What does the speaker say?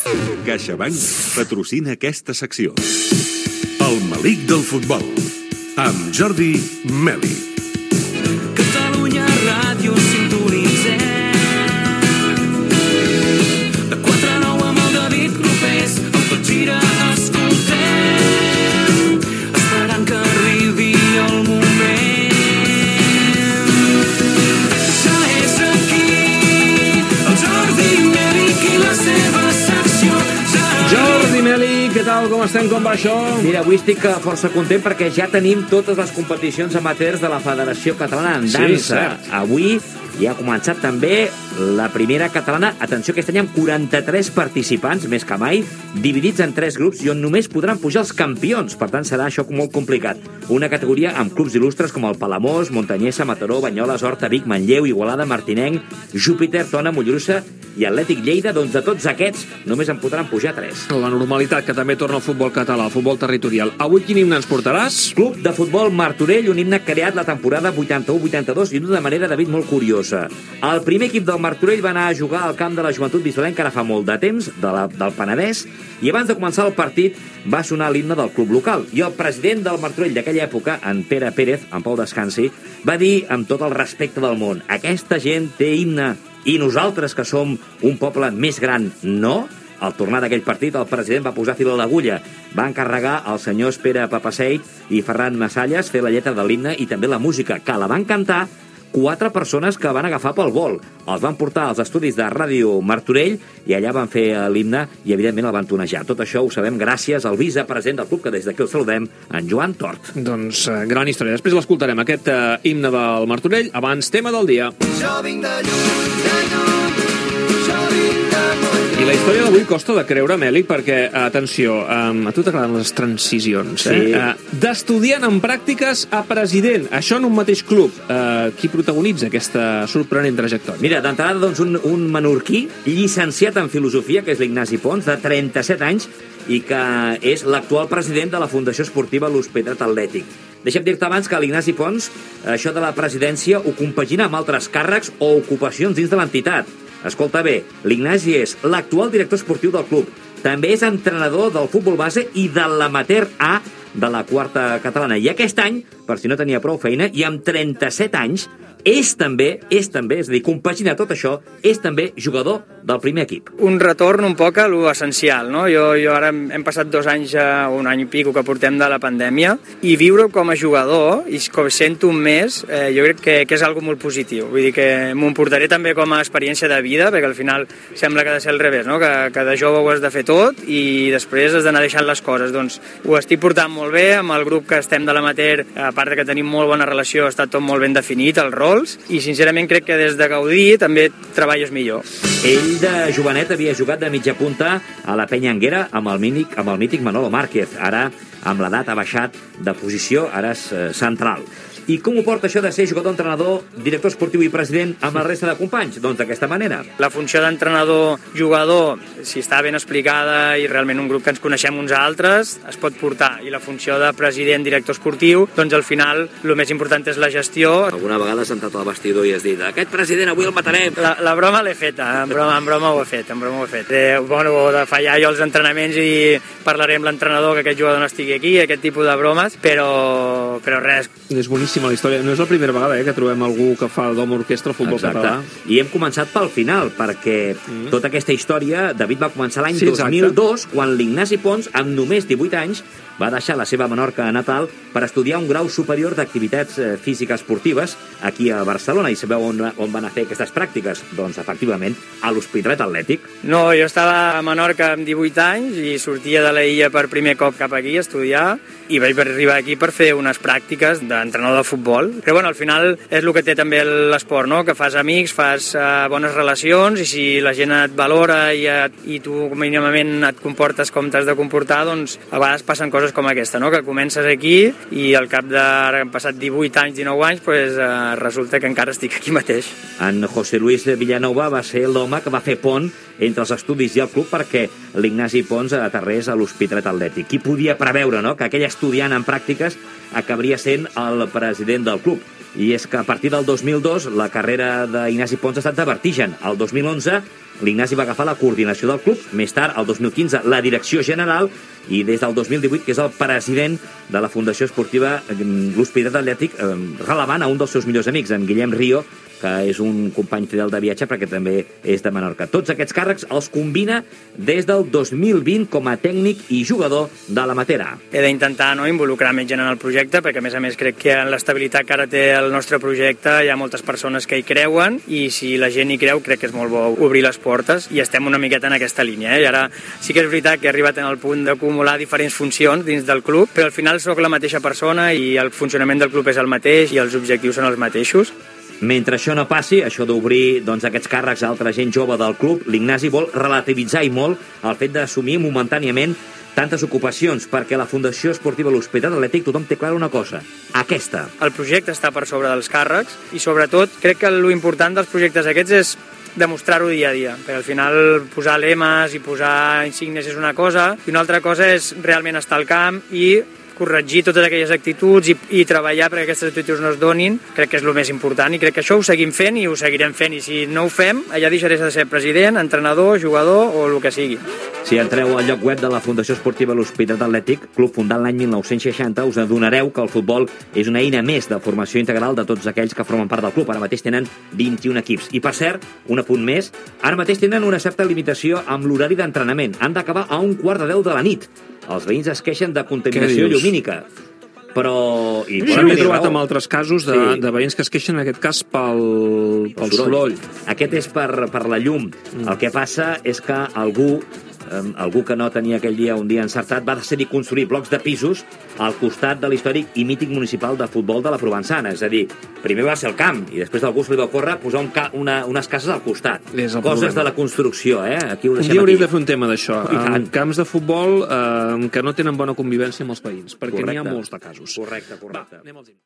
CaixaBank patrocina aquesta secció. El Melic del futbol, amb Jordi Meli. Catalunya Ràdio sintonitzem. De 4 a 9 amb el David Clopés, el Tot Gira escoltem, esperant que arribi el moment. Ja és aquí el Jordi Meli i la seva secció. Jordi Meli, què tal? Com estem? Com va això? Mira, avui estic força content perquè ja tenim totes les competicions amateurs de la Federació Catalana en dansa. Sí, avui ja ha començat també la primera catalana. Atenció, aquest any amb 43 participants, més que mai, dividits en 3 grups i on només podran pujar els campions. Per tant, serà això molt complicat. Una categoria amb clubs il·lustres com el Palamós, Montanyessa, Mataró, Banyoles, Horta, Vic, Manlleu, Igualada, Martinenc, Júpiter, Tona, Mollerussa i Atlètic Lleida. Doncs de tots aquests només en podran pujar 3. La normalitat, que també torna al futbol català, al futbol territorial. Avui quin himne ens portaràs? Club de futbol Martorell, un himne creat la temporada 81-82 i d'una manera, David, molt curiosa. El primer equip del Martorell va anar a jugar al camp de la Joventut Vistalenca ara fa molt de temps, del Penedès, i abans de començar el partit va sonar l'himne del club local. I el president del Martorell d'aquella època, en Pere Pérez, en Pau Descansi, va dir amb tot el respecte del món: aquesta gent té himne i nosaltres, que som un poble més gran, no? Al tornar d'aquell partit, el president va posar fil a l'agulla. Va encarregar als senyors Pere Papaseit i Ferran Massalles fer la lletra de l'himne i també la música, que la van cantar 4 persones que van agafar pel vol. Els van portar als estudis de Ràdio Martorell i allà van fer l'himne i, evidentment, el van tonejar. Tot això ho sabem gràcies al vicepresident del club, que des d'aquí el saludem, en Joan Tort. Doncs gran història. Després l'escoltarem, aquest himne del Martorell. Abans, tema del dia. Jo vinc de lluny, jo vinc de molt. I la història d'avui costa de creure, Meli, perquè, atenció, a tu t'agraden les transicions, Sí. D'estudiant en pràctiques a president, això en un mateix club. Qui protagonitza aquesta sorprenent trajectòria? Mira, d'entrada, doncs, un menorquí llicenciat en filosofia, que és l'Ignasi Pons, de 37 anys, i que és l'actual president de la Fundació Esportiva L'Hospitalet Atlètic. Deixa'm dir-te abans que l'Ignasi Pons, això de la presidència, ho compagina amb altres càrrecs o ocupacions dins de l'entitat. Escolta bé, l'Ignasi és l'actual director esportiu del club. També és entrenador del futbol base i de l'amateur A de la quarta catalana. I aquest any, per si no tenia prou feina, i amb 37 anys, és també, és a dir, compagina tot això, és també jugador del primer equip. Un retorn un poc a lo essencial, no? Jo ara hem passat 2 anys, un any i pico que portem de la pandèmia, i viure com a jugador, i com sento un mes, jo crec que és algo molt positiu. Vull dir que m'ho portaré també com a experiència de vida, perquè al final sembla que ha de ser al revés, no? Que de jove ho has de fer tot i després has d'anar deixant les coses. Doncs ho estic portant molt bé, amb el grup que estem de l'amateur, a part de que tenim molt bona relació, està tot molt ben definit, el rol, i sincerament crec que des de gaudir també treballes millor. Ell de jovenet havia jugat de mitja punta a la Penya Anguera amb el mític Manolo Márquez. Ara, amb l'edat, ha baixat de posició, ara és central. I com ho porta això de ser jugador-entrenador, director esportiu i president amb la resta de companys? Doncs d'aquesta manera. La funció d'entrenador-jugador, si està ben explicada i realment un grup que ens coneixem uns altres, es pot portar. I la funció de president-director esportiu, doncs al final el més important és la gestió. Alguna vegada has sentat al vestidor i has dit: aquest president avui el matarem. La broma l'he feta, en broma ho he fet. Bueno, de fallar jo els entrenaments i parlaré amb l'entrenador que aquest jugador no estigui aquí, aquest tipus de bromes, però res. És boníssim la història. No és la primera vegada que trobem algú que fa d'home orquestra al futbol català. I hem començat pel final, perquè tota aquesta història, David, va començar l'any 2002, quan l'Ignasi Pons, amb només 18 anys, va deixar la seva Menorca natal per estudiar un grau superior d'activitats físiques esportives aquí a Barcelona. I sabeu on van a fer aquestes pràctiques? Doncs, efectivament, a l'Hospitalet Atlètic. No, jo estava a Menorca amb 18 anys i sortia de la illa per primer cop cap aquí a estudiar i vaig arribar aquí per fer unes pràctiques d'entrenador de futbol. Però bueno, al final és el que té també l'esport, no? Que fas amics, fas bones relacions i si la gent et valora i tu mínimament et comportes com t'has de comportar, doncs a vegades passen coses com aquesta, no? Que comences aquí i al cap han passat 18 anys, 19 anys, pues, resulta que encara estic aquí mateix. En José Luis Villanova va ser l'home que va fer pont entre els estudis i el club perquè l'Ignasi Pons aterrés a l'Hospitalet Atlètic. Qui podia preveure, no?, que aquell estudiant en pràctiques acabaria sent el president del club. i és que a partir del 2002 la carrera d'Ignasi Pons ha estat de vertigen. El 2011 l'Ignasi va agafar la coordinació del club, més tard, el 2015, la direcció general, i des del 2018, que és el president de la Fundació Esportiva l'Hospitalet Atlètic, relevant a un dels seus millors amics, en Guillem Rio, que és un company fidel de viatge perquè també és de Menorca. Tots aquests càrrecs els combina des del 2020 com a tècnic i jugador de la Matera. He d'intentar involucrar més gent en el projecte, perquè a més crec que en l'estabilitat que ara té el nostre projecte hi ha moltes persones que hi creuen, i si la gent hi creu crec que és molt bo obrir les portes, i estem una miqueta en aquesta línia. I ara sí que és veritat que he arribat en el punt d'acumular diferents funcions dins del club, però al final sóc la mateixa persona i el funcionament del club és el mateix i els objectius són els mateixos. Mentre això no passi, això d'obrir aquests càrrecs a altra gent jove del club, l'Ignasi vol relativitzar i molt el fet d'assumir momentàniament tantes ocupacions, perquè la Fundació Esportiva l'Hospitalet Atlètic tothom té clara una cosa, aquesta. El projecte està per sobre dels càrrecs i sobretot crec que l'important dels projectes aquests és demostrar-ho dia a dia, perquè al final posar lemes i posar insignes és una cosa i una altra cosa és realment estar al camp i corregir totes aquelles actituds i treballar perquè aquestes actituds no es donin. Crec que és el més important i crec que això ho seguim fent i ho seguirem fent, i si no ho fem, allà deixaré de ser president, entrenador, jugador o el que sigui. Si entreu al lloc web de la Fundació Esportiva l'Hospitalet Atlètic, club fundat l'any 1960, us adonareu que el futbol és una eina més de formació integral de tots aquells que formen part del club. Ara mateix tenen 21 equips. I per cert, un apunt més, ara mateix tenen una certa limitació amb l'horari d'entrenament. Han d'acabar a 1:15 de la nit. Els veïns es queixen de contaminació llumínica. Però... Jo m'he trobat amb altres casos de veïns que es queixen, en aquest cas, pel soroll. Aquest és per la llum. El que passa és que algú que no tenia aquell dia un dia encertat va decidir construir blocs de pisos al costat de l'històric i mític municipal de futbol de la Provençana. És a dir, primer va ser el camp i després algú se li va ocórrer posar unes cases al costat. Coses de la construcció, Aquí ho deixem. Un dia hauríem de fer un tema d'això. En camps de futbol que no tenen bona convivència amb els veïns, perquè n'hi ha molts de casos. Correcte. Va, anem als